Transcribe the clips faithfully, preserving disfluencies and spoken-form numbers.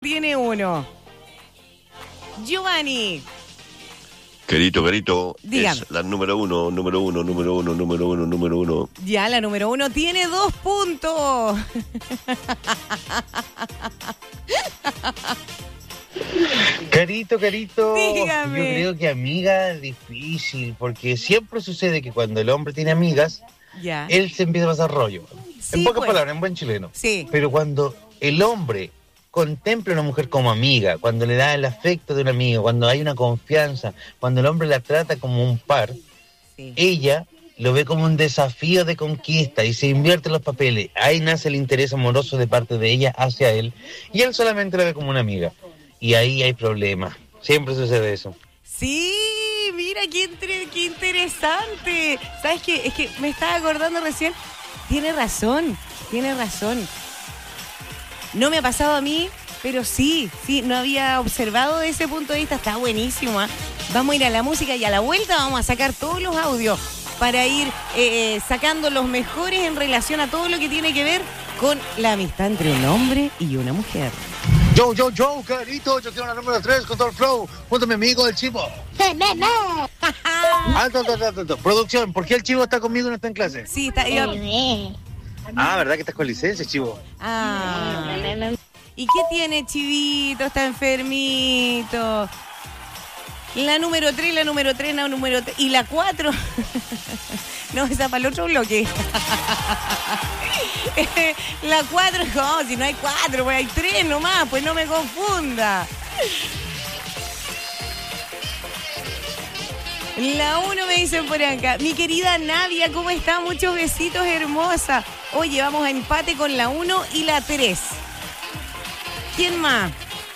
Tiene uno. Giovanni. Querido, querido, Dígame. es la número uno, número uno, número uno, número uno, número uno. Ya, la número uno tiene dos puntos. Carito, carito, Dígame. yo creo que amiga es difícil, porque siempre sucede que cuando el hombre tiene amigas, Ya. él se empieza a pasar rollo. Sí, en pocas pues. palabras, en buen chileno. Sí. Pero cuando el hombre contempla a una mujer como amiga, cuando le da el afecto de una amiga, cuando hay una confianza, cuando el hombre la trata como un par, Sí. ella lo ve como un desafío de conquista y se invierte los papeles. Ahí nace el interés amoroso de parte de ella hacia él y él solamente la ve como una amiga. Y ahí hay problemas. Siempre sucede eso. Sí, mira qué, entre- qué interesante. ¿Sabes qué? Es que me estaba acordando recién. Tiene razón, tiene razón. No me ha pasado a mí, pero sí, sí, no había observado de ese punto de vista. Está buenísimo, ¿ah? Vamos a ir a la música y a la vuelta vamos a sacar todos los audios para ir eh, sacando los mejores en relación a todo lo que tiene que ver con la amistad entre un hombre y una mujer. Yo, yo, yo, carito, yo quiero la número tres con todo el flow, junto a mi amigo el Chivo. Alto, alto, alto, alto. Producción, ¿por qué el Chivo está conmigo y no está en clase? Sí, está... yo- Ah, ¿verdad que estás con licencia, Chivo? Ah. ¿Y qué tiene Chivito? Está enfermito. La número tres, la número tres, la número tres. ¿Y la cuatro? No, esa para el otro bloque. La cuatro, no, si no hay cuatro, pues hay tres nomás, pues no me confunda. La uno me dicen por acá. Mi querida Nadia, ¿cómo está? Muchos besitos, hermosa. Oye, vamos a empate con la uno y la tres. ¿Quién más?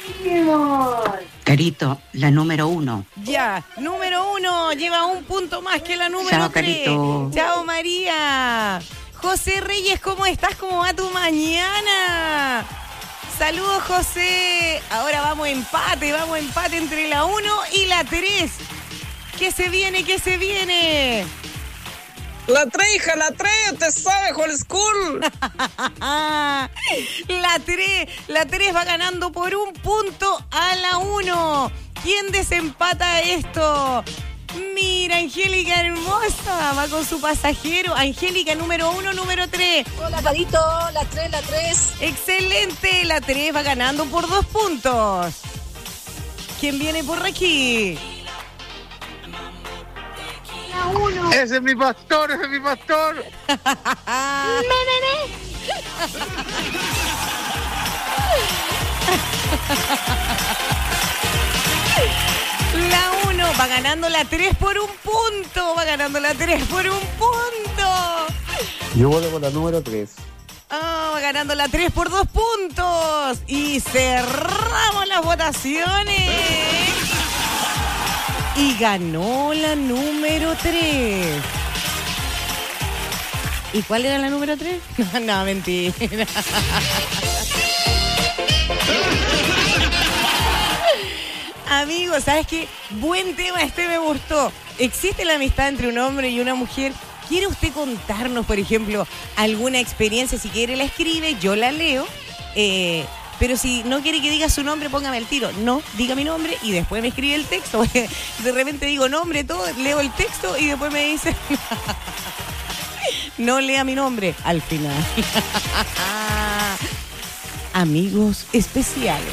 Carito, la número uno. Ya, número uno, lleva un punto más que la número Chao, tres. Carito. Chao, María. José Reyes, ¿cómo estás? ¿Cómo va tu mañana? Saludos, José. Ahora vamos a empate, vamos a empate entre la uno y la tres. ¿Qué se viene? ¿Qué se viene? La tres, hija, la tres, usted sabe, Whole School. La tres, la tres va ganando por un punto a la uno. ¿Quién desempata esto? Mira, Angélica hermosa, va con su pasajero. Angélica, número uno, número tres. Hola, Carito, la tres, la tres. Excelente, la tres va ganando por dos puntos. ¿Quién viene por aquí? La uno. Ese es mi pastor, ese es mi pastor. La uno va ganando la tres por un punto. Va ganando la tres por un punto. Yo voto por la número tres. Ah, va ganando la tres por dos puntos. Y cerramos las votaciones. Y ganó la número tres. ¿Y cuál era la número tres? No, no, mentira. Amigos, ¿sabes qué? Buen tema, este me gustó. ¿Existe la amistad entre un hombre y una mujer? ¿Quiere usted contarnos, por ejemplo, alguna experiencia? Si quiere la escribe, yo la leo. Eh, pero si no quiere que diga su nombre, póngame el tiro. No, diga mi nombre y después me escribe el texto. De repente digo nombre, todo, leo el texto y después me dice... No lea mi nombre al final. Amigos especiales.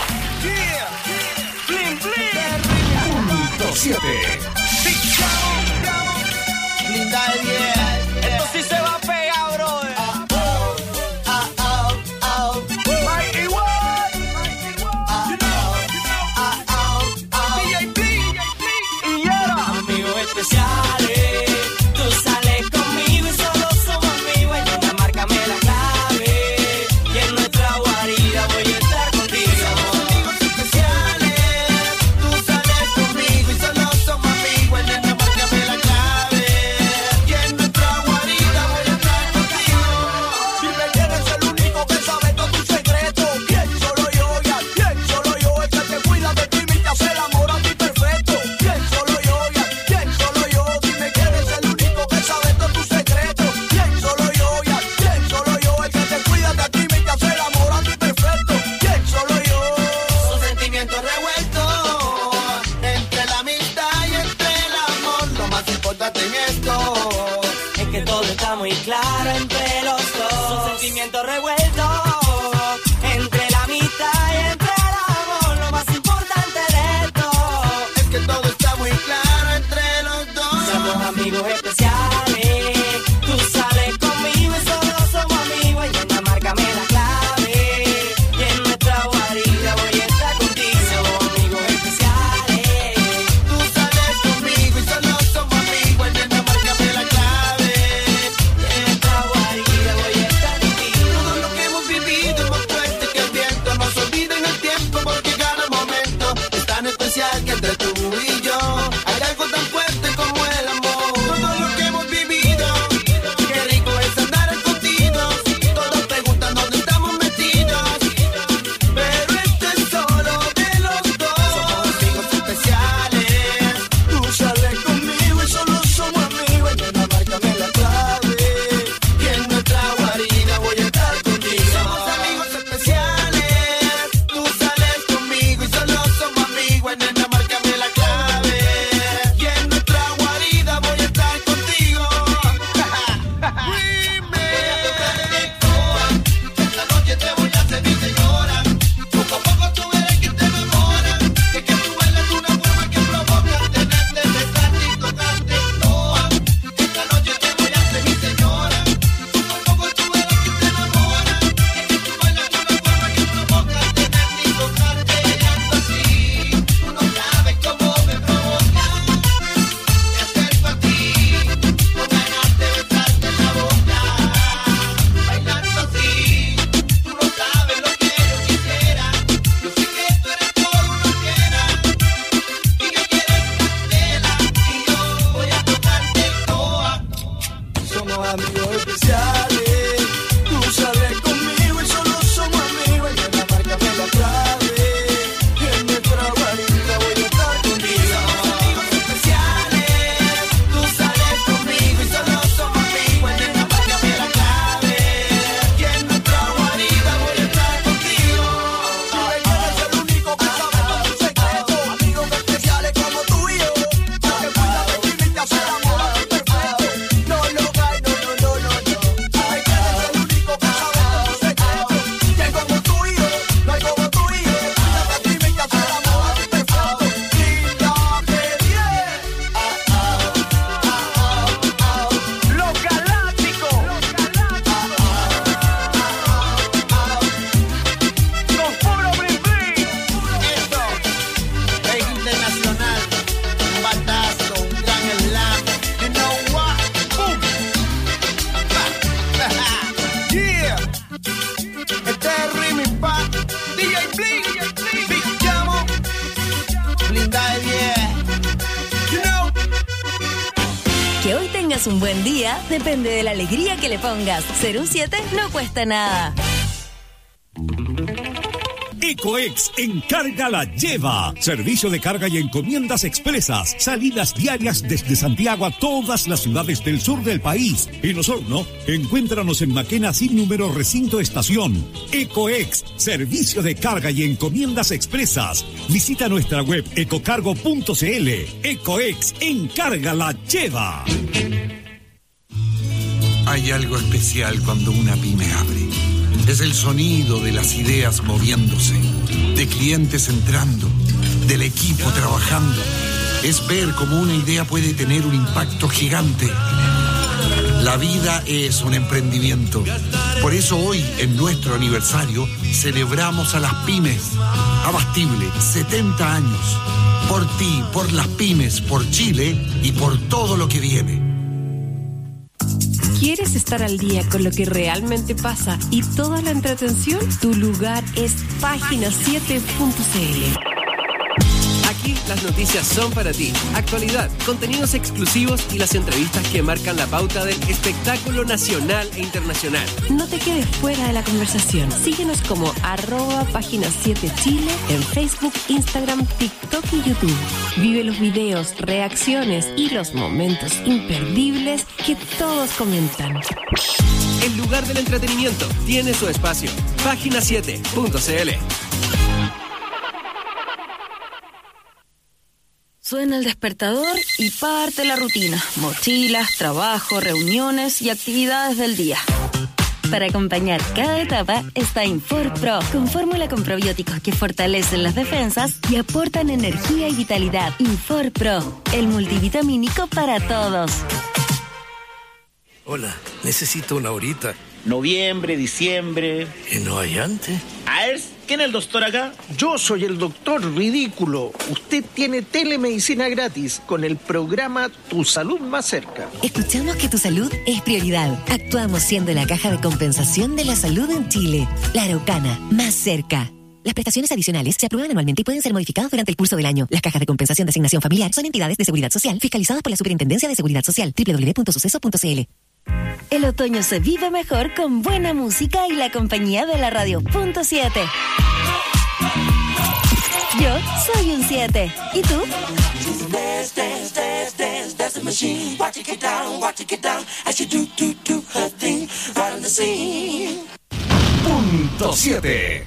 Esto sí se va a pegar, brother. Mikey White. D J P. Y Yera. Amigos especiales, tú sales conmigo y solo somos amigos. En una márcame la clave y en nuestra guarida voy a estar contigo. Amigos especiales, tú sales conmigo y solo somos amigos. En una márcame la clave y en nuestra entre tú y yo. Hay algo tan fuerte como el amor. Todo lo que hemos vivido, qué rico es andar escondidos. Todos preguntan dónde estamos metidos, pero este es solo de los dos. Somos amigos especiales. Tú sales conmigo y solo somos amigos. Nena, márcame la clave, y en nuestra guarida voy a estar contigo. Somos amigos especiales. Tú sales conmigo y solo somos amigos. Nena, márcame la clave, y en nuestra guarida voy a estar contigo. Esta noche te voy a hacer mi señora. Poco a poco tú verás que te enamoras. Es que tú bailas de una forma que provoca tenerte, besarte y tocarte toa. Esta noche te voy a hacer mi señora. Poco a poco tú verás que te enamoras. Es que tú bailas de una forma que provoca tenerte y tocarte. Bailando así, tú no sabes cómo me provoca. Me acerco a ti, con ganas de besarte en la boca. Bailando así, tú no sabes lo que yo quisiera. Yo sé que tú eres todo una fiera, y que quieres candela, y yo voy a tocarte toa. Somos amigos especiales. Tú sales conmigo y solo somos amigos. Nena, márcame la clave, y en nuestra guarida voy a estar contigo. Somos amigos especiales. Tú sales conmigo y solo somos amigos. Nena, márcame la clave, y en nuestra guarida voy a estar contigo. Tú eres el único que sabe todo tu secreto. Amigos especiales como tú y yo, que cuida de ti y te hace el amor a ti perfecto. No lo hay, no, no, no, no, no. Ay, que eres el único que sabe todo tu secreto. Que como tú y yo, no hay como tú y yo. Cuida de ti y te hace el amor a ti perfecto. Linda, que bien. Los Galácticos. Con puro bling bling. Esto es internacional. Un batazo, un gran slam. You know what? Boom. Yeah. Este es Remix Pa, D J Bling, Big Llamo, Blinda de diez. You know. Que hoy tengas un buen día depende de la alegría que le pongas. Ser un siete no cuesta nada. Ecoex Encarga la Lleva. Servicio de carga y encomiendas expresas. Salidas diarias desde Santiago a todas las ciudades del sur del país. En Osorno, encuéntranos en Maquena sin número recinto estación. Ecoex, servicio de carga y encomiendas expresas. Visita nuestra web ecocargo punto cl. Ecoex Encarga la Lleva. Hay algo especial cuando una pyme abre. Es el sonido de las ideas moviéndose, de clientes entrando, del equipo trabajando. Es ver cómo una idea puede tener un impacto gigante. La vida es un emprendimiento. Por eso hoy, en nuestro aniversario, celebramos a las pymes. Abastible, setenta años. Por ti, por las pymes, por Chile y por todo lo que viene. ¿Quieres estar al día con lo que realmente pasa y toda la entretención? Tu lugar es página siete punto cl. Aquí las noticias son para ti. Actualidad, contenidos exclusivos y las entrevistas que marcan la pauta del espectáculo nacional e internacional. No te quedes fuera de la conversación. Síguenos como arroba página siete Chile en Facebook, Instagram, TikTok y YouTube. Vive los videos, reacciones y los momentos imperdibles que todos comentan. El lugar del entretenimiento tiene su espacio. página siete punto cl. Suena el despertador y parte la rutina. Mochilas, trabajo, reuniones y actividades del día. Para acompañar cada etapa está Infor Pro, con fórmula con probióticos que fortalecen las defensas y aportan energía y vitalidad. Infor Pro, el multivitamínico para todos. Hola, necesito una horita. Noviembre, diciembre. ¿Y no hay antes? A ver, ¿quién es el doctor acá? Yo soy el doctor ridículo. Usted tiene telemedicina gratis con el programa Tu Salud Más Cerca. Escuchamos que tu salud es prioridad. Actuamos siendo la caja de compensación de la salud en Chile. La Araucana, más cerca. Las prestaciones adicionales se aprueban anualmente y pueden ser modificadas durante el curso del año. Las cajas de compensación de asignación familiar son entidades de seguridad social fiscalizadas por la Superintendencia de Seguridad Social. doble u doble u doble u punto suceso punto c l. El otoño se vive mejor con buena música y la compañía de la radio punto siete. Yo soy un siete. ¿Y tú? Dance, dance, dance, dance, dance the machine. Watch it get down, watch it get down. As you do, do, do her thing. Right on the scene. Punto siete.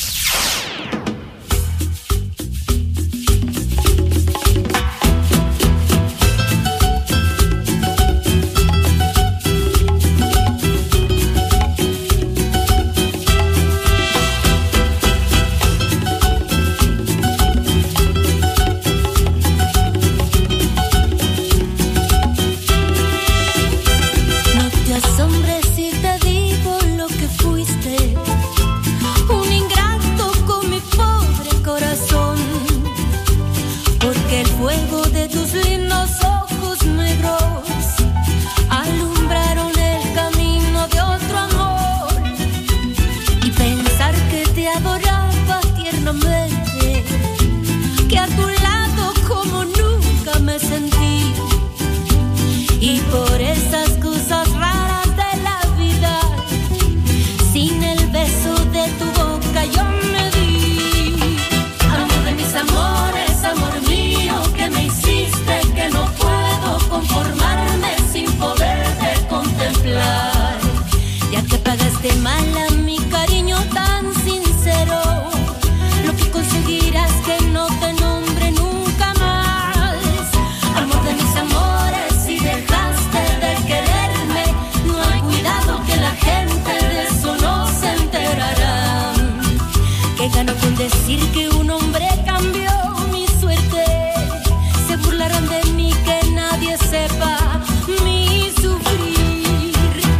Asombres si te digo lo que fuiste, un ingrato con mi pobre corazón, porque el fuego de tus lindos ojos negros alumbraron el camino de otro amor, y pensar que te adoraba tiernamente, que a tu lado como nunca me sentí, y por esas cosas raras de tu boca yo me di. Amor de mis amores, amor mío, que me hiciste, que no puedo conformarme sin poderte contemplar. Ya que pagaste mal a mi cariño tan sincero, lo que conseguirás que no te nombre nunca más. Amor de mis amores, si dejaste de quererme, no hay cuidado que la gente de eso no se enterará. Que gano con decir que un hombre cambió mi suerte. Se burlarán de mí, que nadie sepa mi sufrir.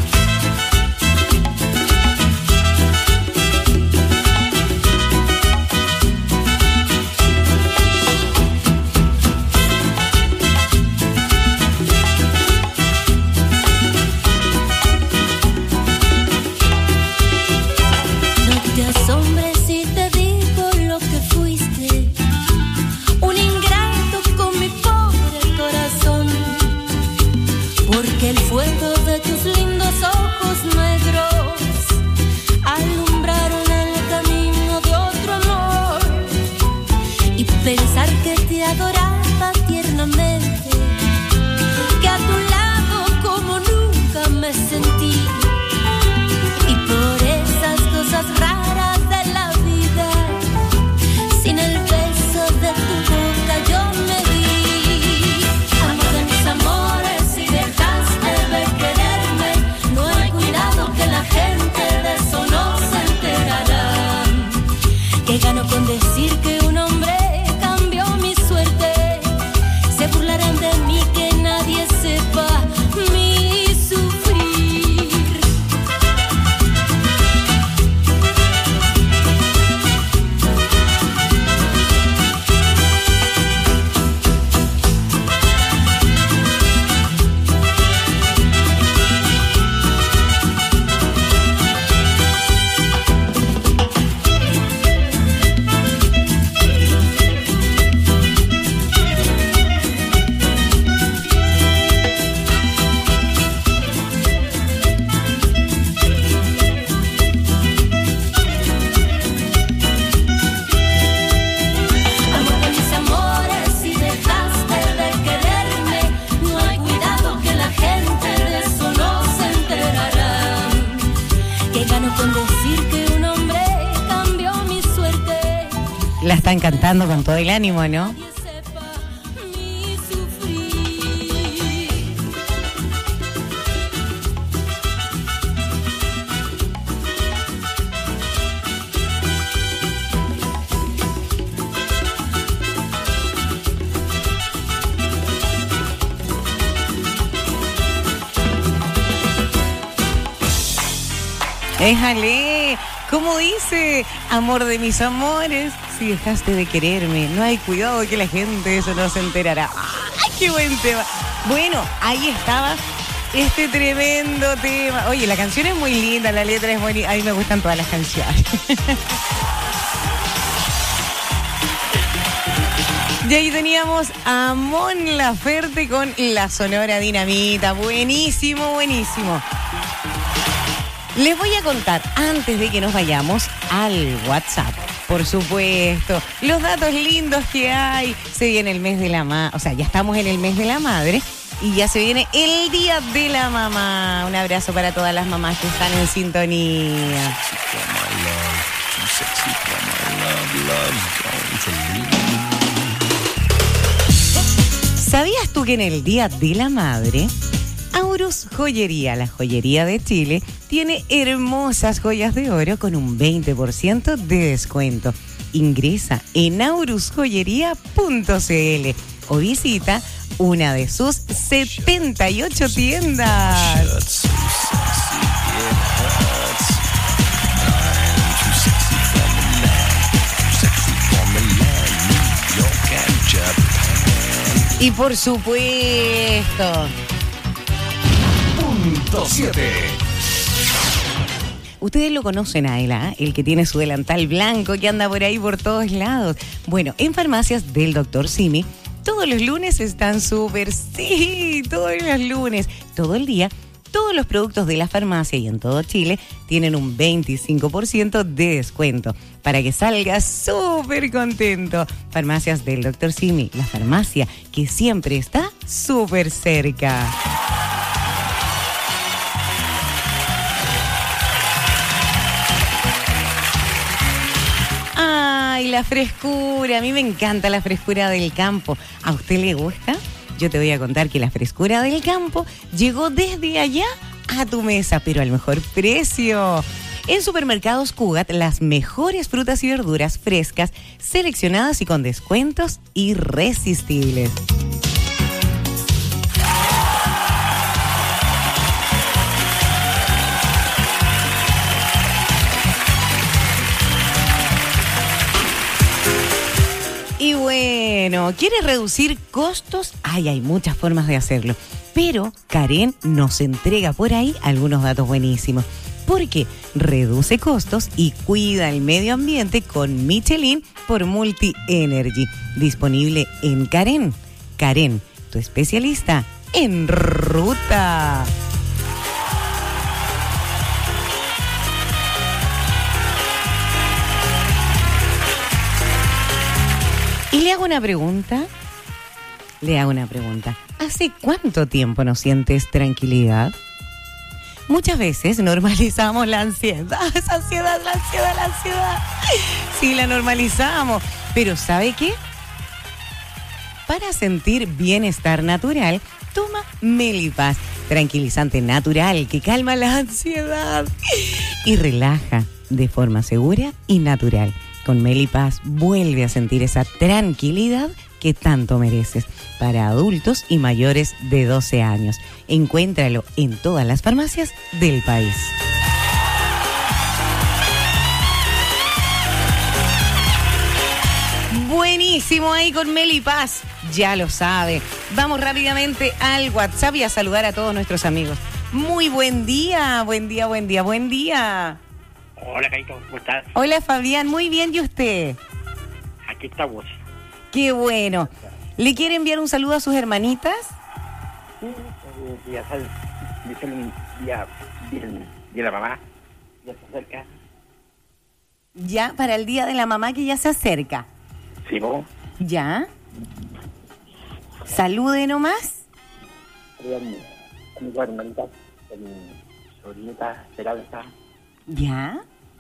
No te asombres si te digo lo que fuiste, un ingrato con mi pobre corazón, porque el fuego de tus lindos ojos negros alumbraron el camino de otro amor, y pensar que te adoraba tiernamente, que a tu lado como nunca me sentí, y por esas cosas raras de la vida, sin el beso de tu boca yo me di. Amor de mis amores, si dejaste de quererme, no hay cuidado que la gente de eso no se enterará. Que gano con decir que un hombre cambió mi suerte. Se burlarán de mí, que nadie sepa mi sufrir. Amor de mis amores, si dejaste de quererme, no hay cuidado que la gente de eso no se enterará. Que gano con decir que un hombre cambió mi suerte. La están cantando con todo el ánimo, ¿no? Mi sufrir. Éjale, ¿cómo dice? Amor de mis amores, si dejaste de quererme, no hay cuidado que la gente de eso no se enterará. ¡Ay, qué buen tema! Bueno, ahí estaba este tremendo tema. Oye, la canción es muy linda, la letra es buena. A mí me gustan todas las canciones. Y ahí teníamos a Mon Laferte con la Sonora Dinamita. Buenísimo, buenísimo. Les voy a contar, antes de que nos vayamos, al WhatsApp. Por supuesto, los datos lindos que hay. Se viene el mes de la madre, o sea, ya estamos en el mes de la madre y ya se viene el Día de la Mamá. Un abrazo para todas las mamás que están en sintonía. ¿Sabías tú que en el Día de la Madre, Aurus Joyería, la joyería de Chile, tiene hermosas joyas de oro con un veinte por ciento de descuento? Ingresa en aurus joyería punto c l o visita una de sus setenta y ocho tiendas. Y por supuesto, Punto siete. ustedes lo conocen a él, ¿eh? El que tiene su delantal blanco, que anda por ahí por todos lados. Bueno, en farmacias del doctor Simi, todos los lunes están súper, sí, todos los lunes, todo el día. Todos los productos de la farmacia y en todo Chile tienen un veinticinco por ciento de descuento para que salgas súper contento. Farmacias del doctor Simi, la farmacia que siempre está súper cerca. Ay, la frescura. A mí me encanta la frescura del campo. ¿A usted le gusta? Yo te voy a contar que la frescura del campo llegó desde allá a tu mesa, pero al mejor precio. En Supermercados Cugat, las mejores frutas y verduras frescas, seleccionadas y con descuentos irresistibles. Y bueno, ¿quieres reducir costos? Ay, hay muchas formas de hacerlo. Pero Karen nos entrega por ahí algunos datos buenísimos. Porque reduce costos y cuida el medio ambiente con Michelin por Multi Energy. Disponible en Karen. Karen, tu especialista en ruta. Y le hago una pregunta, le hago una pregunta. ¿Hace cuánto tiempo no sientes tranquilidad? Muchas veces normalizamos la ansiedad, esa ansiedad, la ansiedad, la ansiedad. Sí, la normalizamos. Pero ¿sabe qué? Para sentir bienestar natural, toma Melipaz, tranquilizante natural que calma la ansiedad y relaja de forma segura y natural. Con Melipaz vuelve a sentir esa tranquilidad que tanto mereces. Para adultos y mayores de doce años. Encuéntralo en todas las farmacias del país. Buenísimo ahí con Melipaz. Ya lo sabe. Vamos rápidamente al WhatsApp y a saludar a todos nuestros amigos. Muy buen día, buen día, buen día, buen día. Hola, Caito, ¿cómo estás? Hola, Fabián, muy bien, ¿y usted? Aquí estamos. Qué bueno. ¿Le quiere enviar un saludo a sus hermanitas? Sí, eh, ya sabes, dice un día bien, de la mamá, ya se acerca. Ya, para el día de la mamá que ya se acerca. Sí, ¿no? Ya. Salude nomás. A mi hermanita, a mi sobrinita, Esperanza. Ya.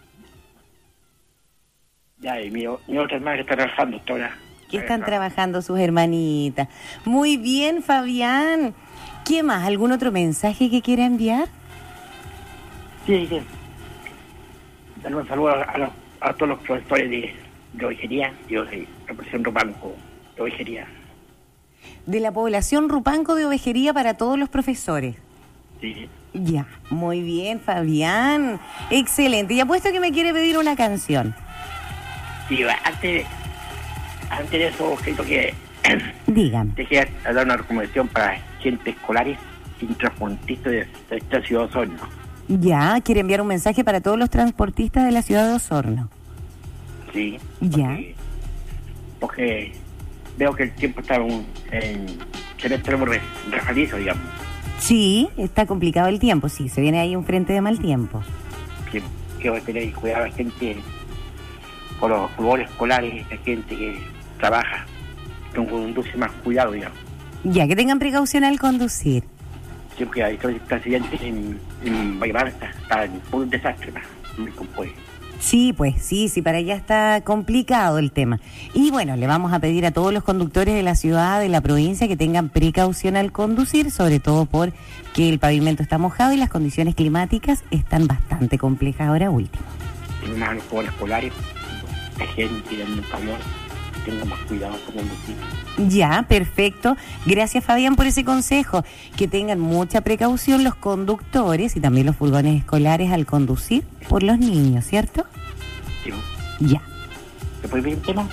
Ya, y mi, mi otra hermana que está trabajando ahora. ¿Qué están trabajando sus hermanitas? Muy bien, Fabián. ¿Qué más? ¿Algún otro mensaje que quiera enviar? Sí, sí. Dale un saludo a, a, a todos los profesores de, de ovejería. Yo soy la población Rupanco de ovejería. De la población Rupanco de ovejería para todos los profesores. Sí. Ya, muy bien, Fabián. Excelente. Y apuesto que me quiere pedir una canción. Sí, antes, antes de eso, creo que... Dígame. Te quería dar una recomendación para gente escolares sin transportistas de esta ciudad de Osorno. Ya, quiere enviar un mensaje para todos los transportistas de la ciudad de Osorno. Sí. Ya. Porque, porque veo que el tiempo está en, en semestre re, refalizo, digamos. Sí, está complicado el tiempo, sí, se viene ahí un frente de mal tiempo. Que, que voy a tener cuidado a la gente por los fútbol escolares, la gente que trabaja, que conduce más cuidado, digamos. Ya, que tengan precaución al conducir. Siempre que hay este accidente en, en Vallemar está, está en un desastre, no me compone. Sí, pues sí, sí, para allá está complicado el tema. Y bueno, le vamos a pedir a todos los conductores de la ciudad, de la provincia, que tengan precaución al conducir, sobre todo porque el pavimento está mojado y las condiciones climáticas están bastante complejas ahora último. Tengo más los juegos escolares, la gente dando un favor, tengo más cuidado con conducir. Ya, perfecto. Gracias, Fabián, por ese consejo. Que tengan mucha precaución los conductores y también los furgones escolares al conducir por los niños, ¿cierto? Sí. Ya. ¿Te puede pedir un tema?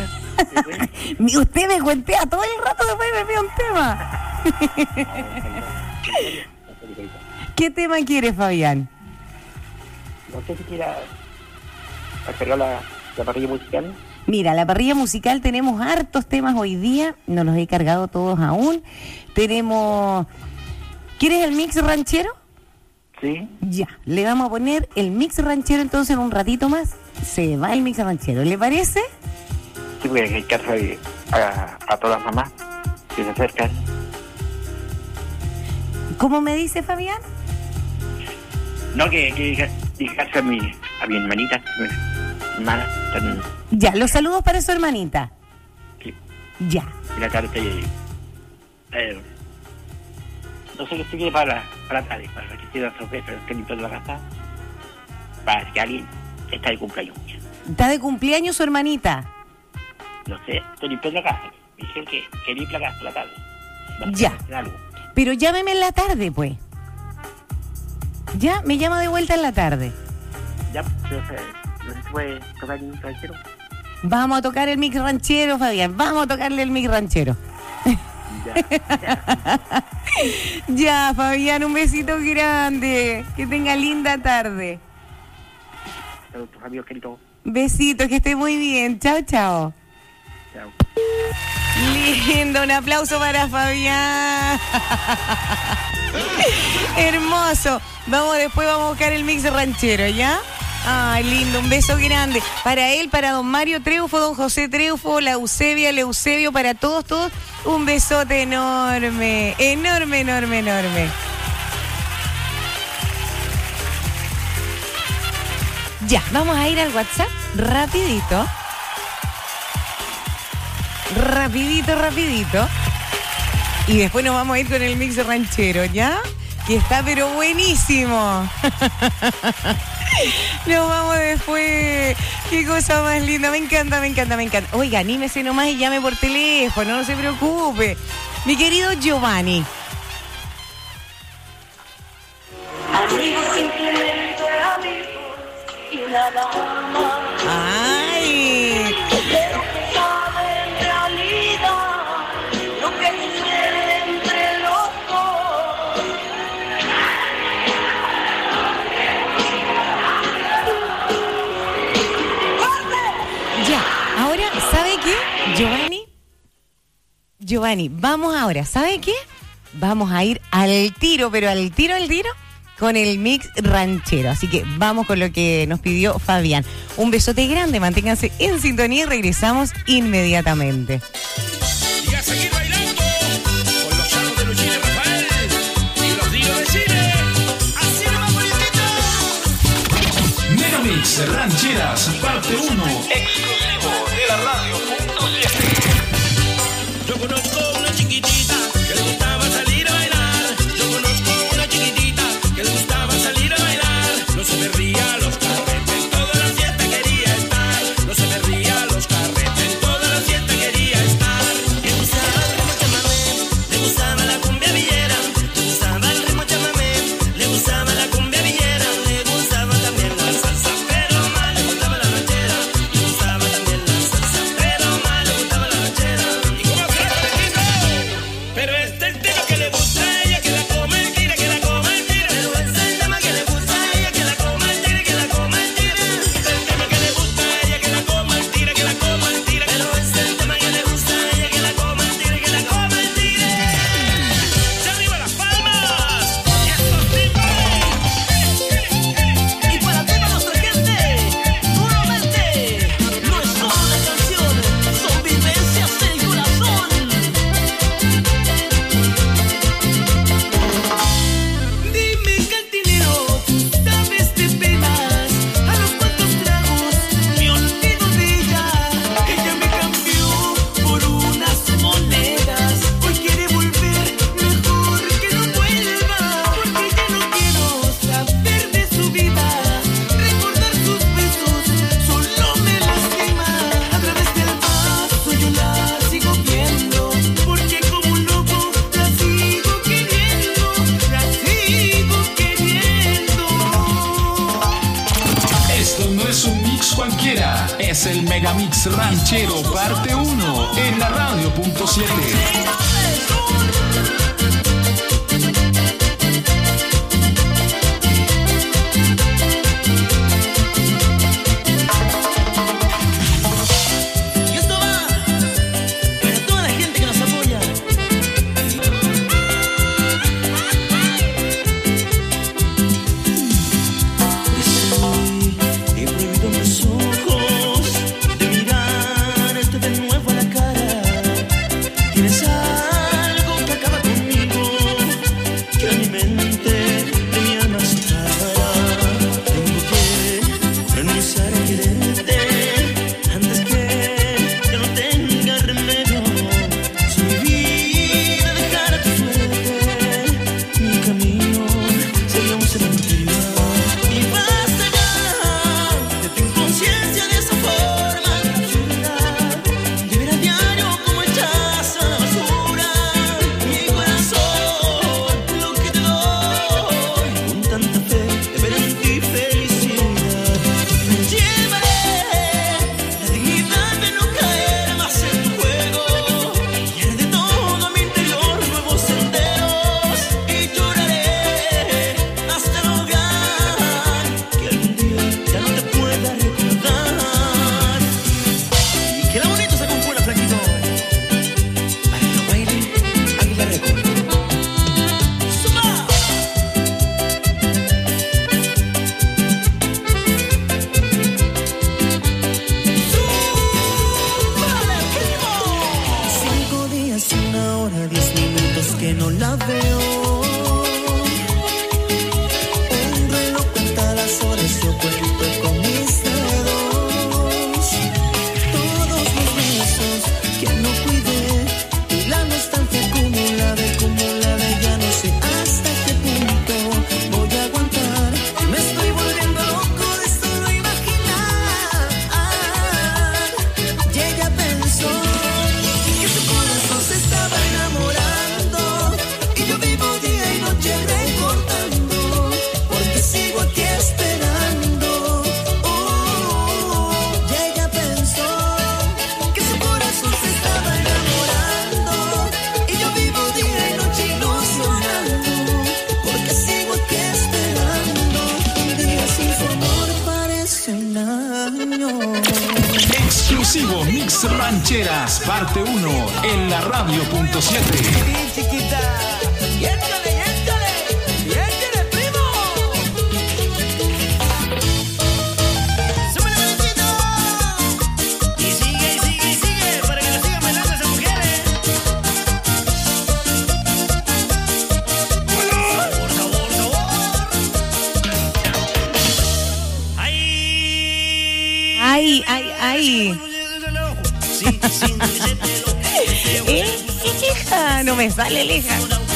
Usted me cuentea todo el rato, después me pide un tema. ¿Qué tema quiere, Fabián? No sé si quiera cargar la, la parrilla musical. Mira, la parrilla musical tenemos hartos temas hoy día, no los he cargado todos aún. Tenemos... ¿Quieres el mix ranchero? Sí. Ya, le vamos a poner el mix ranchero entonces en un ratito más. Se va el mix ranchero, ¿le parece? Sí, porque hay que hacer a, a todas las mamás que se acercan. ¿Cómo me dice, Fabián? No, que, que dedicarse a mi, a mi hermanita, mi hermana. Tan... Ya, los saludos para su hermanita. Sí. Ya. Y la tarde, eh, no sé qué se quiere para la, para la tarde, para que se da sorpresa, que limpiando la casa, para que alguien está de cumpleaños. ¿Está de cumpleaños su hermanita? No sé, estoy limpiando la casa. Me dijeron que, que limpia la casa la tarde. Ya. Pero llámeme en la tarde, pues. Ya, me llama de vuelta en la tarde. Ya, pero no se puede tocar el mix ranchero. Vamos a tocar el mix ranchero, Fabián. Vamos a tocarle el mix ranchero. Ya, ya. Ya, Fabián, un besito grande. Que tenga linda tarde. Saludos, amigos queridos. Besitos, que esté muy bien. Chao, chao. Chao. Lindo, un aplauso para Fabián. Hermoso. Vamos, después vamos a buscar el mix ranchero, ¿ya? Ay, lindo, un beso grande. Para él, para don Mario Treufo, don José Treufo, la Eusebia, el Eusebio, para todos, todos, un besote enorme, enorme, enorme, enorme. Ya, vamos a ir al WhatsApp rapidito. Rapidito, rapidito. Y después nos vamos a ir con el mix ranchero, ¿ya? Que está pero buenísimo. Nos vamos después. Qué cosa más linda. Me encanta, me encanta, me encanta. Oiga, anímese nomás y llame por teléfono, no se preocupe. Mi querido Giovanni. Amigos, simplemente amigos y nada más. Ay. Pero que sabe en realidad lo que sucede entre los dos. Ya, ahora, ¿sabe qué? Giovanni. Giovanni, vamos ahora, ¿sabe qué? Vamos a ir al tiro, pero al tiro, al tiro, con el mix ranchero. Así que vamos con lo que nos pidió Fabián. Un besote grande, manténganse en sintonía y regresamos inmediatamente. Y a seguir bailando con los chanos de Luchín y Rafael y los Dinos de Chile. Así nomás, bonitito. Megamix Rancheras, parte uno. Exclusivo de la radio punto siete. Yo conozco una chiquitita que le gustaba salir a bailar. Yo conozco una chiquitita que le gustaba salir a bailar. No se perdía los carretes, en toda la fiesta quería estar. No se perdía los carretes, en toda la fiesta quería estar. Le gustaba el ritmo chamamé, le gustaba la cumbia villera. Le gustaba el ritmo chamamé, le gustaba la cumbia villera. Le gustaba también la salsa, pero más le gustaba la ranchera. Le gustaba también Mix Ranchero parte uno en la radio punto siete. Exclusivo Mix Rancheras parte uno en la radio punto siete. Ay, ay, ay. ¿Eh? Hija, no me sale, hija.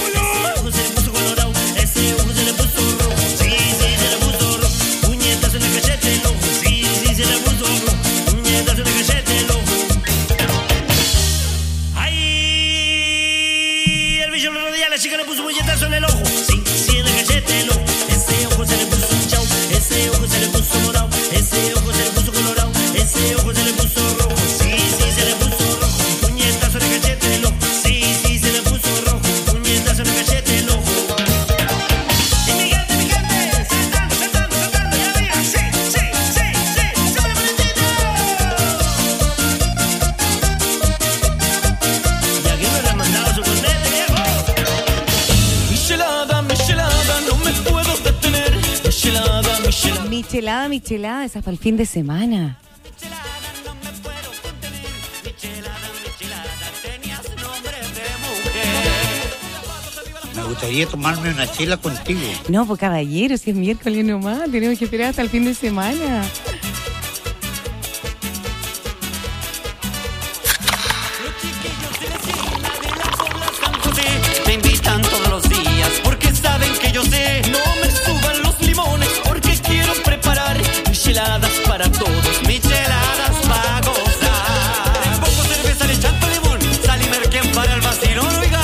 Ay, el bicho lo rodea, la chica le puso puñetazo en el ojo. Sí, sí, en el cachete, el ojo. Ese ojo se le puso hinchado, ese ojo se le puso morado, ese ojo se le puso colorado, ese ojo se le puso rojo. Sí, sí, se le puso rojo. Puñetazo en el cachete, el ojo. Sí, sí, se le puso rojo. Puñetazo en el cachete, el ojo. Y mi gente, mi gente, saltando, saltando, saltando, ya mira. Sí, sí, sí, sí, súbele valentito. Y aquí me le han mandado su contete, viejo. Michelada, michelada, no me puedo detener. Michelada, michelada. Michelada, michelada, esa es para el fin de semana. Me gustaría tomarme una chela contigo. No, pues caballero, si es miércoles nomás, tenemos que esperar hasta el fin de semana. Me invitan todos los días porque saben que yo sé. No me suban los limones porque quiero preparar micheladas para todos, micheladas para gozar. Le pongo cerveza, le chanto limón, sal y merquén para el vacilón, oiga.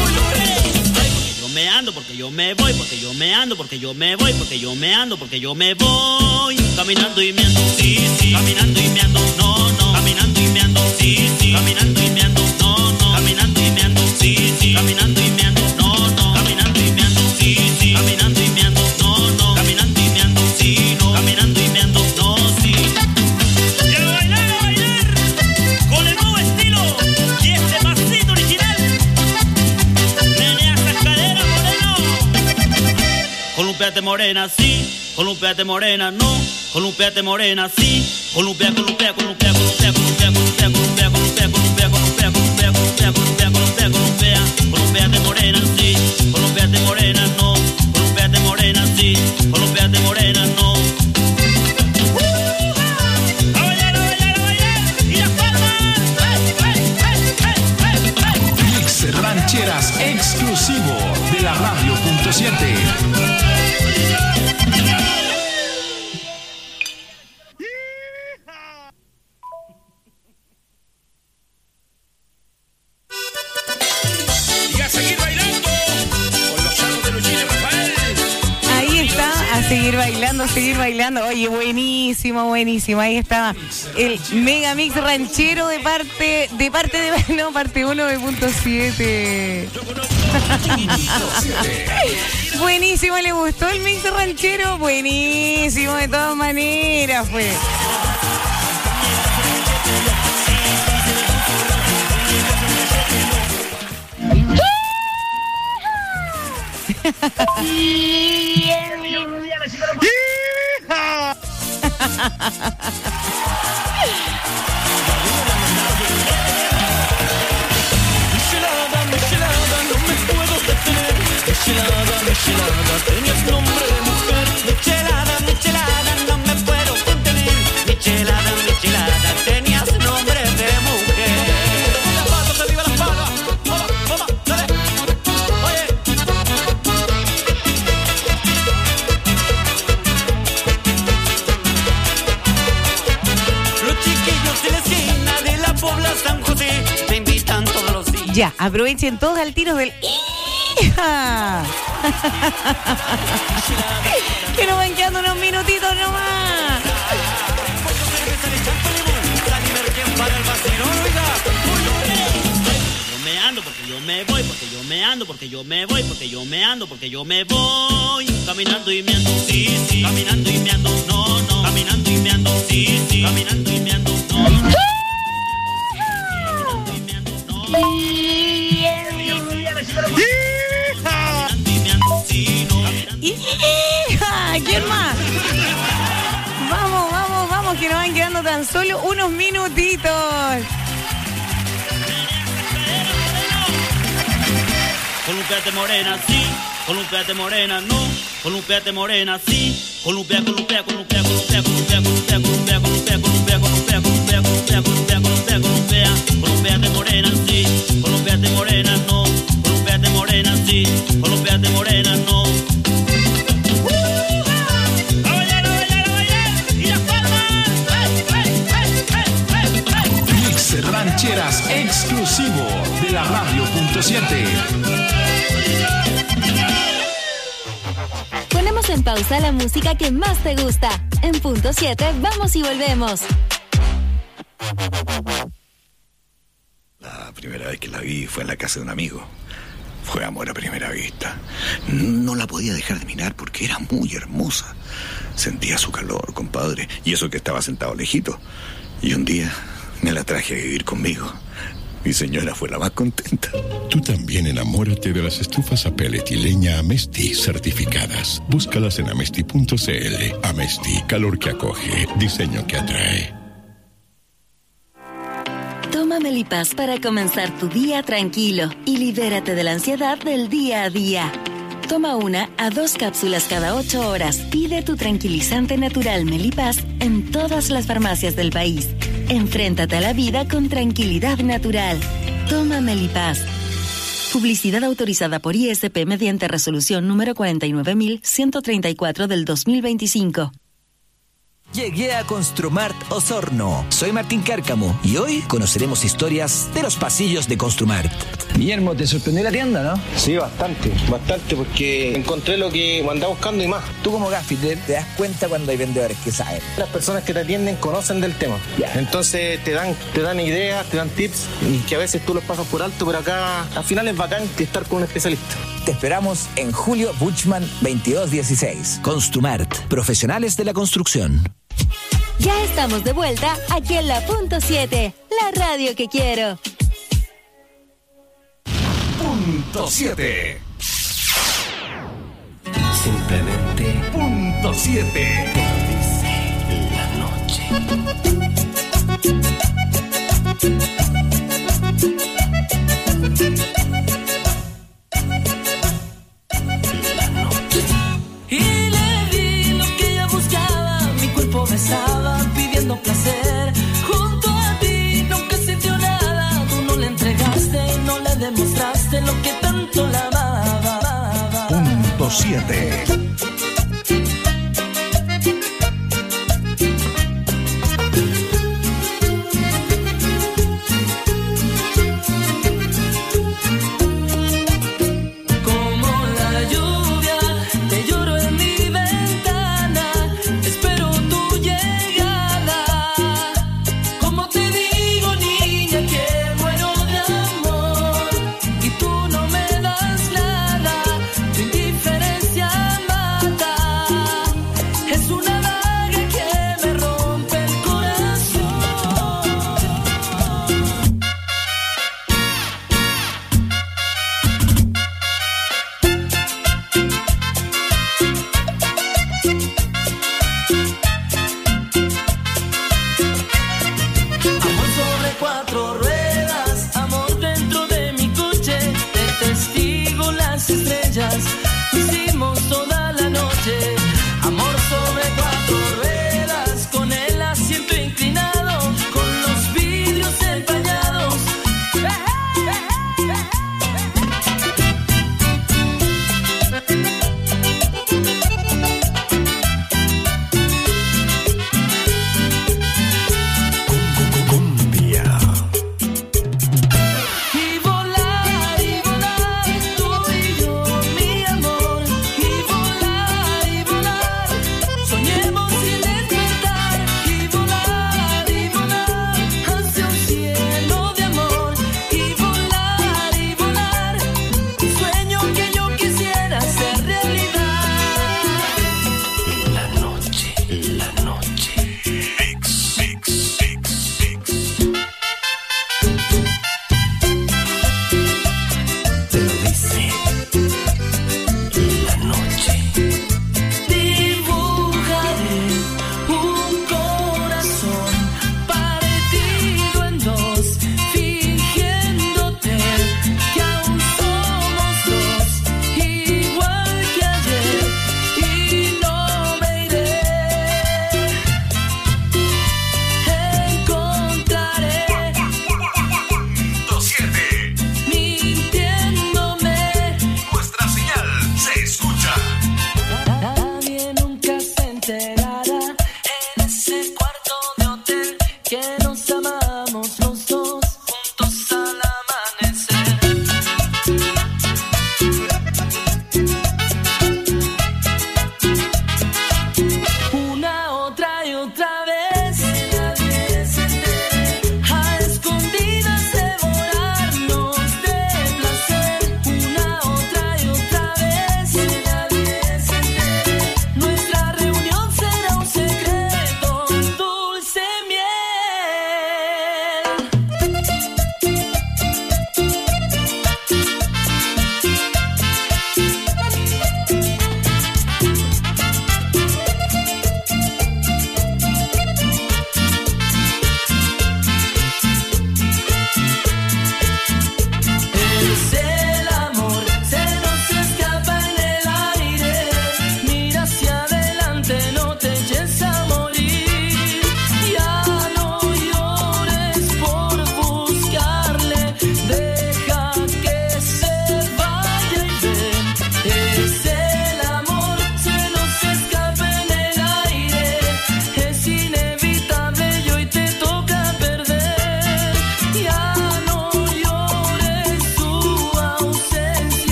Yo me ando porque yo me voy, porque yo me ando, porque yo me voy, porque yo me ando, porque yo me voy. Caminando y meando, sí, sí. Caminando y meando, no, no. caminando y meando, sí, sí, caminando y meando, no, no, caminando y meando, sí, sí, caminando y meando, no, no, caminando y meando, sí, sí, caminando y meando, no, no, caminando y meando, sí, no, caminando y meando, no, sí. Y a bailar, a bailar, con el nuevo estilo y este pasito original. Menea esas caderas, moreno. Columpiate morena, sí, columpiate morena, no, columpiate morena, sí, columpia, columpia, columpia, columpia, columpia, columpia, columpia, columpia, columpia, columpia, columpia, columpia, columpia, columpia, columpia, columpiate morena, sí, columpiate morena, no, columpiate morena, sí, columpiate morena, no. A bailar, a bailar, a bailar, y las palmas. Mix Rancheras exclusivo de la radio punto siete. Y a seguir bailando con los charros de Luchín y Rafael. Ahí está, a seguir bailando, a seguir bailando. Oye, buenísimo, buenísimo. Ahí está el Mega Mix ranchero de parte, de parte de, no, parte uno de punto siete. Buenísimo, ¿le gustó el mix ranchero? Buenísimo, de todas maneras, pues. Michelada, michelada, no me puedo detener. Michelada, michelada, tenías nombre de mujer. Michelada, michelada, no me puedo contener. Michelada, michelada, tenías nombre de mujer. ¡Viva la pala, que viva la pala! ¡Vamos, vamos, dale! Oye. Los chiquillos de la esquina de la Pobla San José me invitan todos los días. Ya, aprovechen todos al tiro del... ¡Hija! Que nos van quedando unos minutitos nomás. Yo me ando porque yo me voy, porque yo me ando, porque yo me voy, porque yo me ando, porque yo me voy. Caminando y meando, sí, sí. Caminando y meando, no, no. Caminando y meando, sí, sí. Caminando y meando, no, no. Caminando y meando, no, no. ¡Hija! ¿Quién más? Vamos, vamos, vamos, que nos van quedando tan solo unos minutitos. Columpiate morena, sí. Columpiate morena, no. Columpiate morena, sí. Columpia, columpia, columpia, columpia, columpia, columpia, columpia, columpia, columpia, columpia, columpia, columpia, columpia, columpia, columpia. Columpiate morena, sí. Columpiate morena, no. Columpiate morena, sí. Columpiate morena, no. A bailar, a bailar, a bailar. Y las palmas. Mix Rancheras exclusivo de la radio punto siete. Ponemos en pausa la música que más te gusta. En punto siete, vamos y volvemos. La primera vez que la vi fue en la casa de un amigo. Fue amor a primera vista. No la podía dejar de mirar porque era muy hermosa. Sentía su calor, compadre, y eso que estaba sentado lejito. Y un día me la traje a vivir conmigo. Mi señora fue la más contenta. Tú también enamórate de las estufas a pellet y leña Amesti certificadas. Búscalas en amesti punto cl. Amesti, calor que acoge, diseño que atrae. Toma Melipaz para comenzar tu día tranquilo y libérate de la ansiedad del día a día. Toma una a dos cápsulas cada ocho horas. Pide tu tranquilizante natural Melipaz en todas las farmacias del país. Enfréntate a la vida con tranquilidad natural. Toma Melipaz. Publicidad autorizada por I S P mediante resolución número cuarenta y nueve mil ciento treinta y cuatro del dos mil veinticinco. Llegué a Construmart Osorno. Soy Martín Cárcamo y hoy conoceremos historias de los pasillos de Construmart. Guillermo, ¿te sorprendió la tienda, no? Sí, bastante, bastante, porque encontré lo que andaba buscando y más. Tú como gaffiter te das cuenta cuando hay vendedores que saben. Las personas que te atienden conocen del tema. Yeah. Entonces te dan, te dan ideas, te dan tips y que a veces tú los pasas por alto, pero acá al final es bacán que estar con un especialista. Te esperamos en Julio Buchman veintidós dieciséis. Construmart, profesionales de la construcción. Ya estamos de vuelta aquí en la punto siete, la radio que quiero. Punto siete. Simplemente Punto siete. Te lo dice la noche. Y le di lo que ella buscaba, mi cuerpo me estaba pidiendo placer. Junto a ti nunca sintió nada, tú no le entregaste, no le demostraste lo que tanto la amaba. Punto siete. Tú no me das nada, tu indiferencia más.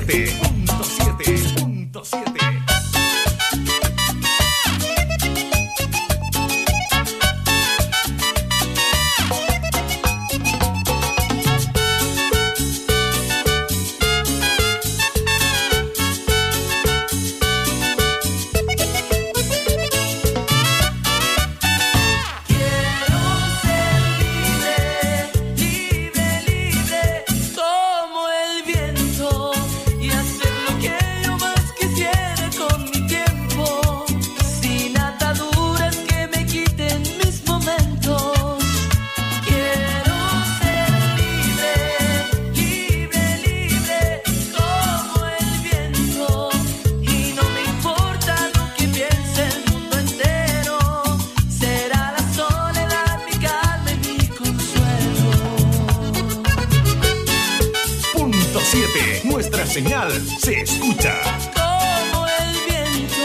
siete. Punto siete. Punto siete. Como el viento y hacer lo que yo más quisiera con mi tiempo, sin ataduras que me quiten mis momentos. Quiero ser libre, libre, libre, como el viento, y no me importa lo que piense el mundo entero. Será la soledad mi calma y mi consuelo. Punto siete. Nuestra señal se escucha. Como el viento.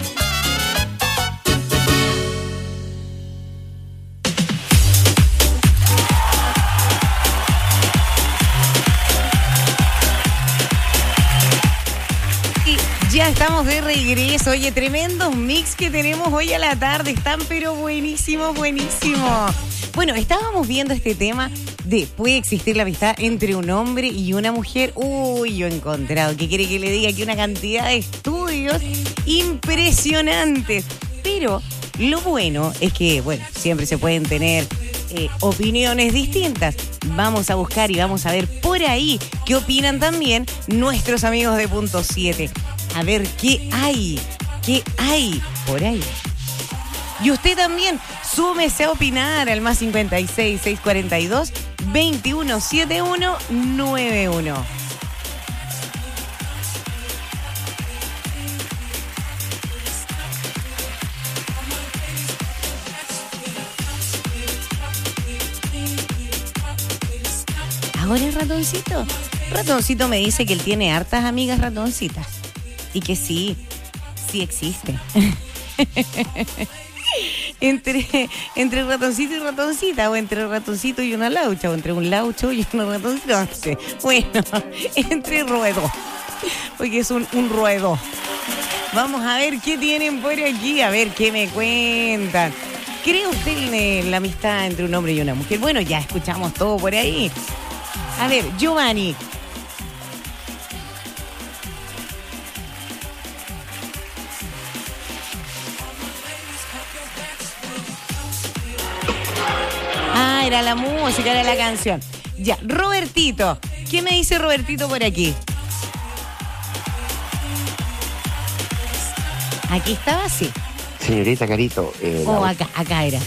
Y ya estamos de regreso. Oye, tremendos mix que tenemos hoy a la tarde. Están pero buenísimos, buenísimos. Bueno, estábamos viendo este tema de ¿puede existir la amistad entre un hombre y una mujer? Uy, yo he encontrado, ¿qué quiere que le diga? Que una cantidad de estudios impresionantes. Pero lo bueno es que, bueno, siempre se pueden tener eh, opiniones distintas. Vamos a buscar y vamos a ver por ahí qué opinan también nuestros amigos de Punto siete. A ver qué hay, qué hay por ahí. Y usted también, súmese a opinar al más cincuenta y seis, seiscientos cuarenta y dos, veintiuno setenta y uno noventa y uno. Ahora el ratoncito. Ratoncito me dice que él tiene hartas amigas ratoncitas. Y que sí, sí existe. Entre, entre ratoncito y ratoncita, o entre ratoncito y una laucha, o entre un laucho y una ratoncita, no sé. Bueno, entre ruedo, porque es un, un ruedo. Vamos a ver qué tienen por aquí, a ver qué me cuentan. ¿Cree usted en la amistad entre un hombre y una mujer? Bueno, ya escuchamos todo por ahí. A ver, Giovanni. Ah, era la música, era la canción. Ya, Robertito. ¿Qué me dice Robertito por aquí? Aquí estaba, sí. Señorita Carito. Eh, Oh, la- acá, acá era.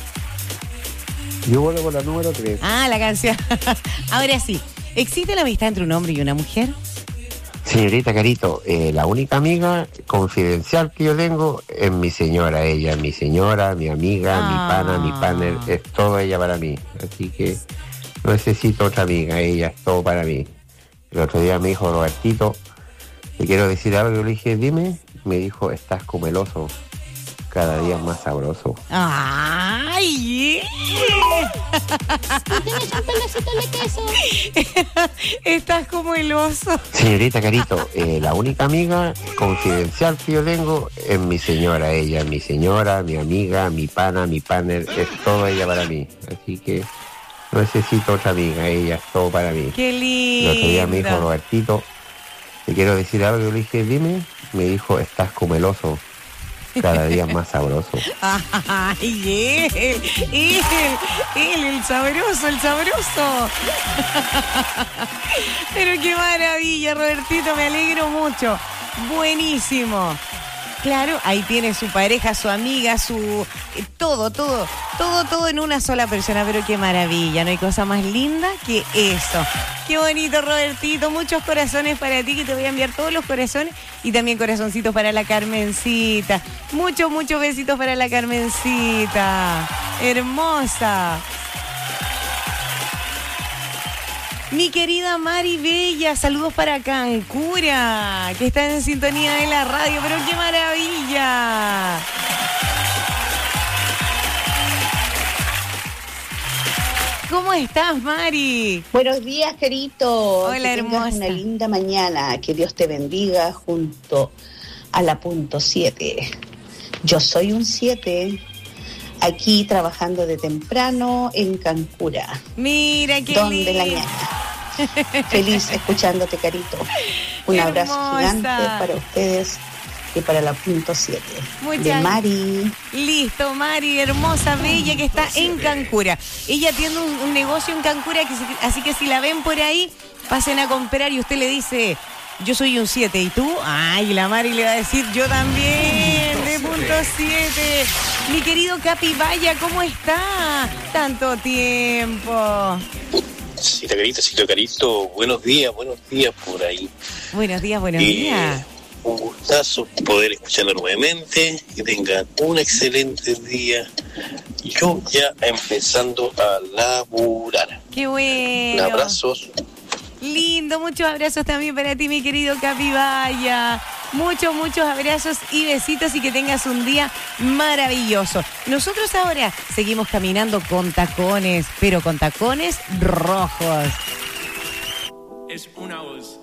Yo vuelvo con la número tres. Ah, la canción. Ahora sí. ¿Existe la amistad entre un hombre y una mujer? Señorita Carito, eh, la única amiga confidencial que yo tengo es mi señora. Ella es mi señora, mi amiga, mi pana, mi partner, es todo ella para mí. Así que no necesito otra amiga, ella es todo para mí. El otro día me dijo Robertito, te quiero decir algo. Yo le dije, dime. Me dijo, estás como el oso, cada día más sabroso. ¡Ay! ¿Tienes un pedacito de queso? Estás como el oso. Señorita Carito, eh, la única amiga confidencial que yo tengo es mi señora. Ella es mi señora, mi amiga, mi pana, mi partner, es todo ella para mí. Así que no necesito otra amiga, ella es todo para mí. ¡Qué lindo! El otro día me dijo Robertito, te quiero decir algo. Yo le dije, dime. Me dijo, estás como el oso, cada día más sabroso. ¡Ay, él! ¡Él! ¡Él, el sabroso, el sabroso! Pero qué maravilla, Robertito, me alegro mucho. Buenísimo. Claro, ahí tiene su pareja, su amiga, su... eh, todo, todo, todo, todo en una sola persona. Pero qué maravilla, no hay cosa más linda que eso. Qué bonito, Robertito. Muchos corazones para ti, que te voy a enviar todos los corazones. Y también corazoncitos para la Carmencita. Muchos, muchos besitos para la Carmencita. Hermosa. Mi querida Mari Bella, saludos para Cancura, que está en sintonía de la radio, pero qué maravilla. ¿cómo estás, Mari? Buenos días, querido. Hola, que hermosa. tengas una linda mañana. Que Dios te bendiga junto a la punto siete. Yo soy un siete. Aquí trabajando de temprano en Cancura. Mira qué Donde lindo. la ñaña. Feliz escuchándote, carito. Un abrazo Hermosa. gigante para ustedes y para la punto siete. Muchas De Mari. Listo, Mari, hermosa, bella, que está en Cancura. Ella tiene un, un negocio en Cancura, que si- así que si la ven por ahí, pasen a comprar y usted le dice, yo soy un siete, ¿y tú? Ay, la Mari le va a decir, yo también, de punto siete. Mi querido Capi Vaya, ¿cómo está? Tanto tiempo. Cita carito, cita carito, buenos días, buenos días por ahí. Buenos días, buenos Eh, días. Un gustazo poder escucharla nuevamente, que tengan un excelente día. Yo ya empezando a laburar. Qué Un bueno. abrazo. Lindo, muchos abrazos también para ti, mi querido Capi Vaya. Muchos, muchos abrazos y besitos y que tengas un día maravilloso. Nosotros ahora seguimos caminando con tacones, pero con tacones rojos. Es una voz.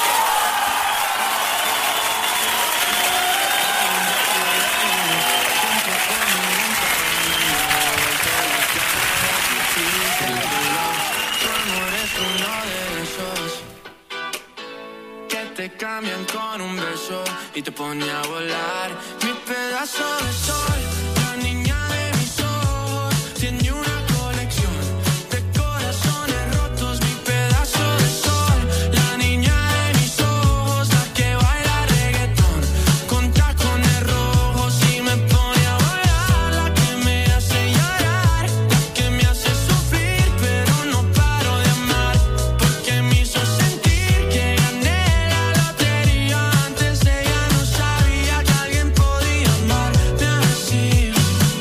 Te cambian con un beso y te pone a volar. Mi pedazo de sol, la niña de mis ojos, tiene una colección de corazones rotos. Mi pedazo de sol, la niña de mis ojos, la que baila reggaetón con tacones rojos y me pone a volar. La que me hace llorar, la que me hace sufrir, pero no paro de amar, porque me hizo sentir que gané. Antes ella no sabía que alguien podía amarme así.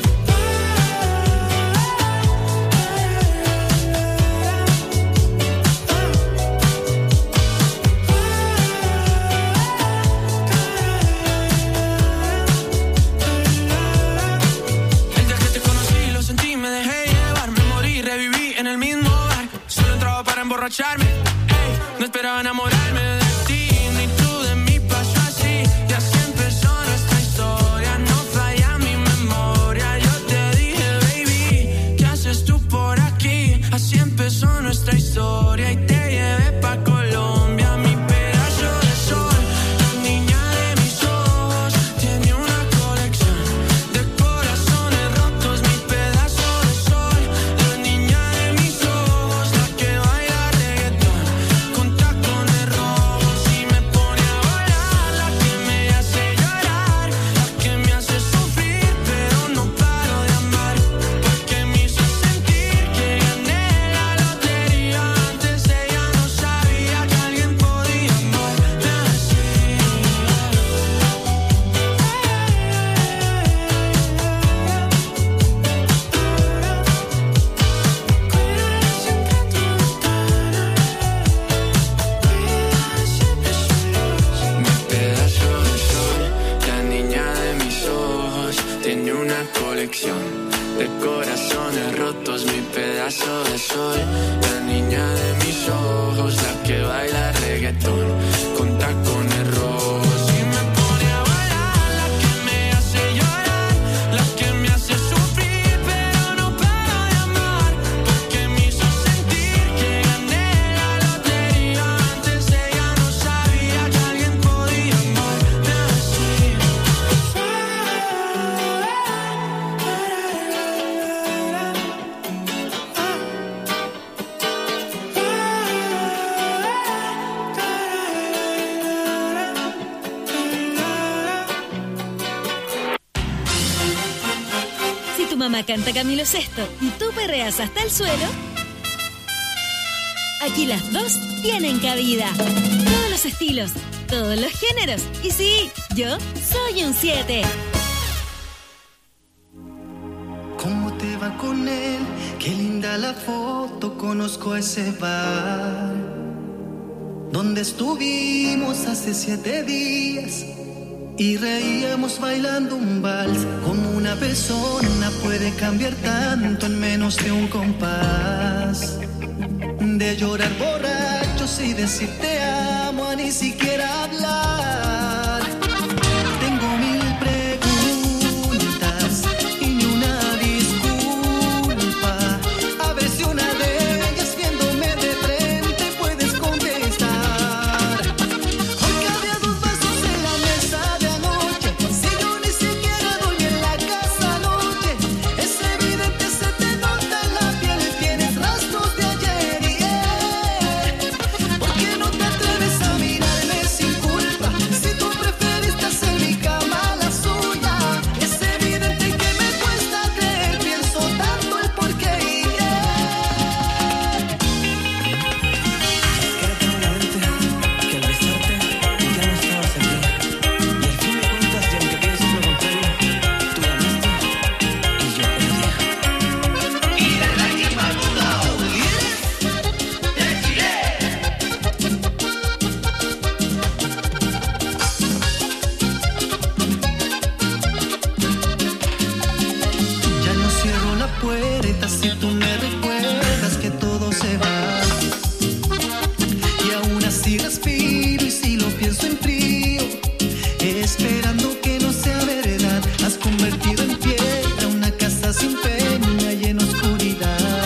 El día que te conocí lo sentí, me dejé llevar, me morí, reviví en el mismo bar. Solo entraba para emborracharme, ey, no esperaba enamorarme de ti, ni tú de mí, pasó así. Y así empezó nuestra historia, no falla mi memoria. Yo te dije, baby, ¿qué haces tú por aquí? Así empezó nuestra historia y te llevé pa' Colombia. Mi pedazo de sol, la niña de mis ojos, tiene una colección de corazones rotos. Mi pedazo de sol, la niña de mis ojos, la que baila reggaetón con tacones rojos y me pone a volar. La que me hace llorar, la que me hace sufrir, pero no paro de amar, porque me hizo sentir que gané la lotería. Antes ella no sabía que alguien podía amarme así. Mi pedazo de sol, la niña de mis ojos, tiene una colección de corazones rotos. Mi pedazo de sol, la niña de mis ojos, la que baila reggaetón con tacones rojos y me pone a bailar. La que me hace llorar, la que me hace sufrir, pero no paro de amar, porque me hizo sentir que gané la lotería. Antes ella no sabía que alguien podía amarme así. Si tu mamá canta Camilo Sesto y tú perreas hasta el suelo, aquí las dos tienen cabida. Todos los estilos, todos los géneros. Y sí, yo soy un siete. ¿Cómo te va con él? Qué linda la foto, conozco ese bar donde estuvimos hace siete días Y reíamos bailando un vals. Como una persona puede cambiar tanto en menos de un compás. De llorar borrachos y decir te amo a ni siquiera hablar. Tengo mil preguntas y ni una disculpa. A ver si una de ellas viéndome de frente puedes contestar. Porque había dos vasos en la mesa de anoche. Si yo ni siquiera dormí en la casa anoche. Es evidente, se te nota en la piel. Tienes rastros de ayer y ¿por qué no te atreves a mirarme sin culpa? Si tú preferiste hacer mi cama la suya. Es evidente que me cuesta creer. Pienso tanto el porqué y que al besarte ya no estabas en mí. Y al fin de cuentas, y aunque pienses lo contrario, tú ganaste y yo perdí. Y de nadie más mundo, ya no cierro la puerta si tú me recuerdas que todo se va. Y aún así respiro y si lo pienso en frío, esperando que no sea verdad. Has convertido en piedra una casa sin peña y en oscuridad.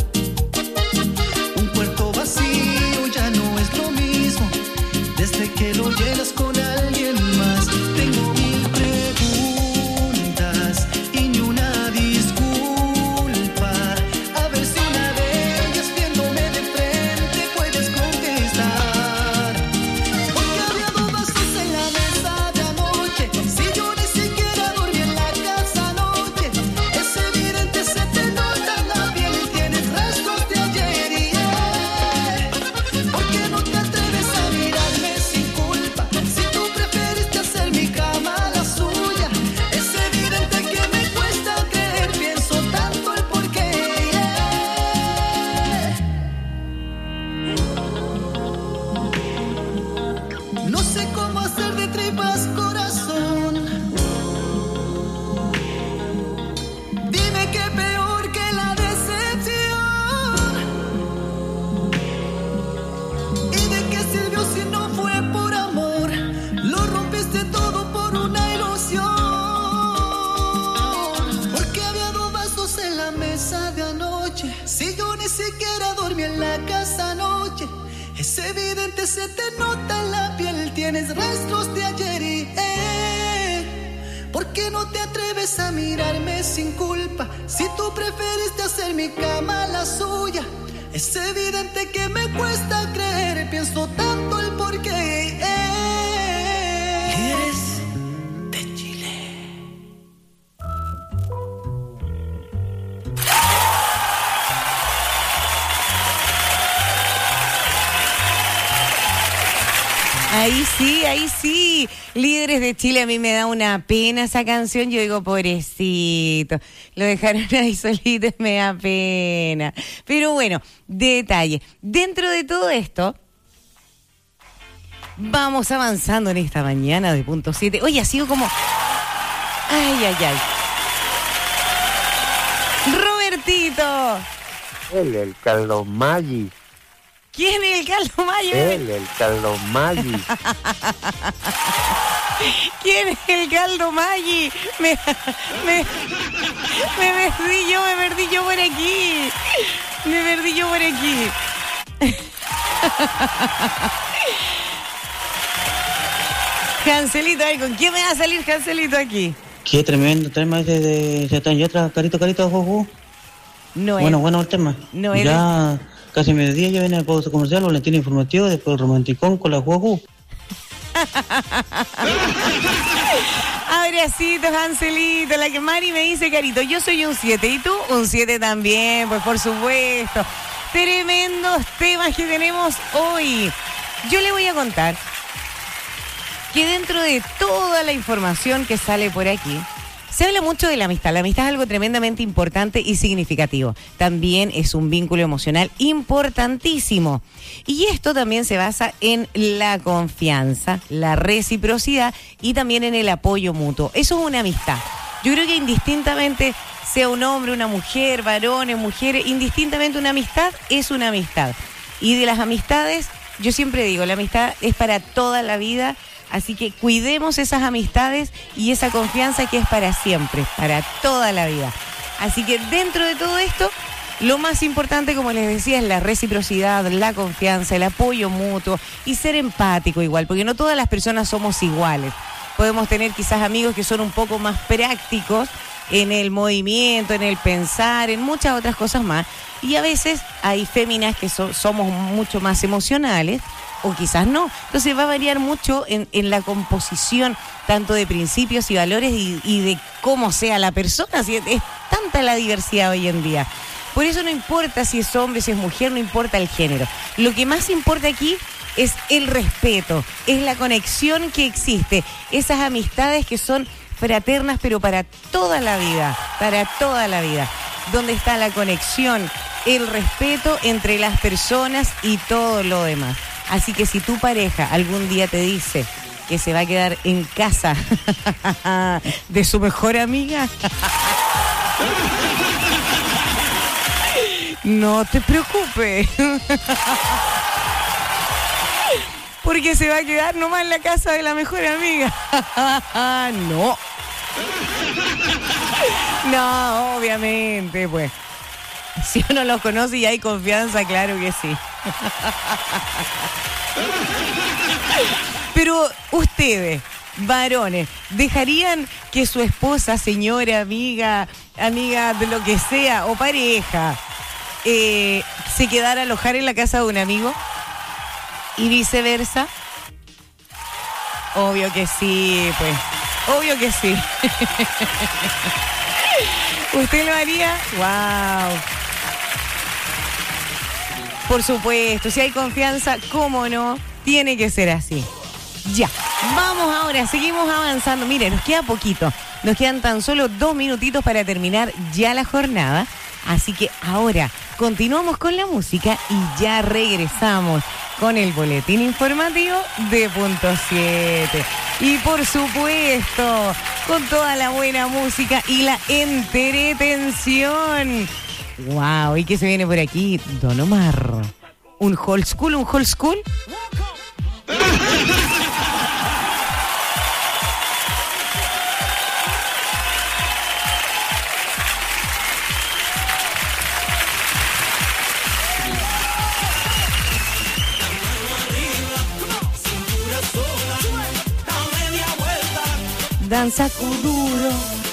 Un puerto vacío ya no es lo mismo desde que lo llenas con alguien más. Tengo mil preguntas y ni una disculpa. A ver si una de ellas viéndome de frente puedes contestar. Porque había dos vasos en la mesa de anoche. Si yo ni siquiera dormí en la casa anoche. Es evidente, se te nota en la piel. Tienes rastros de ayer y ¿por qué no te atreves a mirarme sin culpa? Si tú preferiste hacer mi cama la suya. Es evidente que me cuesta creer. Pienso tanto el porqué. No sé cómo hacer de tripas corazón. Dime que peor que la decepción. ¿Y de qué sirvió si no fue por amor? Lo rompiste todo por una ilusión. Porque había dos vasos en la mesa de anoche. Si yo ni siquiera dormí en la casa anoche. Es evidente, se te nota en la piel. Tienes rastros de ayer y ¿por qué no te atreves a mirarme sin culpa? Si tú preferiste hacer mi cama la suya. Es evidente que me cuesta creer. Pienso tanto el porqué. Eres de Chile. Ahí sí, ahí sí. Líderes de Chile, a mí me da una pena esa canción. Yo digo, pobrecito, lo dejaron ahí solito, me da pena. Pero bueno, detalle. Dentro de todo esto, vamos avanzando en esta mañana de punto siete. Oye, ha sido como... Ay, ay, ay. Robertito. Él, el Carlos Maggi. ¿Quién es el Carlos Maggi? Él, el Carlos Maggi. ¿Quién es el Carlos Maggi? Me, me, me perdí yo, me perdí yo por aquí. Me perdí yo por aquí. Cancelito, ay, ¿con quién me va a salir Cancelito aquí? Qué tremendo tema ese de Setán y otra, carito, carito, juju. No Bueno, es. bueno el tema. No es. Ya casi mediodía ya viene el pausa comercial, boletín informativo, después el romanticón con la juju. Abracitos, Ancelito. La que Mari me dice, Carito, yo soy un siete. ¿Y tú? Un siete también, pues por supuesto. Tremendos temas que tenemos hoy. Yo le voy a contar que dentro de toda la información que sale por aquí, Se habla mucho de la amistad. La amistad es algo tremendamente importante y significativo. También es un vínculo emocional importantísimo. Y esto también se basa en la confianza, la reciprocidad y también en el apoyo mutuo. Eso es una amistad. Yo creo que indistintamente sea un hombre, una mujer, varones, mujeres, indistintamente una amistad es una amistad. Y de las amistades, yo siempre digo, la amistad es para toda la vida. Así que cuidemos esas amistades y esa confianza que es para siempre, para toda la vida. Así que dentro de todo esto, lo más importante, como les decía, es la reciprocidad, la confianza, el apoyo mutuo y ser empático igual, porque no todas las personas somos iguales. Podemos tener quizás amigos que son un poco más prácticos en el movimiento, en el pensar, en muchas otras cosas más. Y a veces hay féminas que so- somos mucho más emocionales, o quizás no. Entonces va a variar mucho en, en la composición, tanto de principios y valores y, y de cómo sea la persona. Así es, es tanta la diversidad hoy en día. Por eso no importa si es hombre, si es mujer, no importa el género. Lo que más importa aquí es el respeto, es la conexión que existe, esas amistades que son fraternas, pero para toda la vida, para toda la vida. Donde está la conexión, el respeto entre las personas y todo lo demás. Así que si tu pareja algún día te dice que se va a quedar en casa de su mejor amiga, no te preocupes. Porque se va a quedar nomás en la casa de la mejor amiga. No. No, obviamente, pues. Si uno los conoce y hay confianza, claro que sí. Pero ustedes, varones, ¿dejarían que su esposa, señora, amiga, amiga de lo que sea, o pareja, eh, se quedara a alojar en la casa de un amigo? ¿Y viceversa? Obvio que sí, pues. Obvio que sí. ¿Usted lo haría? ¡Wow! Por supuesto, si hay confianza, ¿cómo no? Tiene que ser así. Ya, vamos ahora, seguimos avanzando. Mire, nos queda poquito. Nos quedan tan solo dos minutitos para terminar ya la jornada. Así que ahora continuamos con la música y ya regresamos con el boletín informativo de Punto siete. Y por supuesto, con toda la buena música y la entretención. Wow, ¿y qué se viene por aquí? Don Omar. ¿Un old school? ¿Un old school? Danza Kuduro.